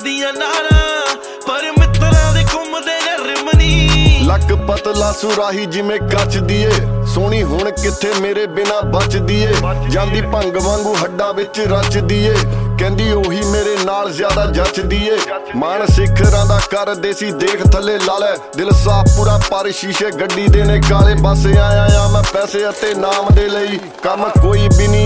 ਦੀਆਂ ਨਾਰਾਂ ਪਰ ਮਿੱਤਰਾਂ ਦੇ ਘੁੰਮਦੇ ਨੇ ਰਿਮਨੀ। ਲੱਕ ਪਤਲਾ ਸੁਰਾਹੀ ਜਿਵੇਂ ਕੱਚ ਦੀਏ ਸੋਹਣੀ ਹੁਣ ਕਿੱਥੇ ਮੇਰੇ ਬਿਨਾ ਬਚਦੀ ਏ। ਜਾਂਦੀ ਭੰਗ ਵਾਂਗੂ ਹੱਡਾਂ ਵਿੱਚ ਰਚਦੀ ਏ ਕਹਿੰਦੀ ਉਹੀ ਮੇਰੇ ਨਾਲ ਜ਼ਿਆਦਾ ਜੱਚਦੀ ਏ। ਮਾਣ ਸਿਖਰਾਂ ਦਾ ਕਰਦੇ ਸੀ ਦੇਖ ਥੱਲੇ ਲਾ ਲੈ ਦਿਲ ਸਾਫ ਪੂਰਾ ਪਰ ਸ਼ੀਸ਼ੇ ਗੱਡੀ ਦੇ ਨੇ ਕਾਲੇ। ਬਸ ਆਇਆ ਆ ਮੈਂ ਪੈਸੇ ਅਤੇ ਨਾਮ ਦੇ ਲਈ ਕੰਮ ਕੋਈ ਵੀ ਨਹੀਂ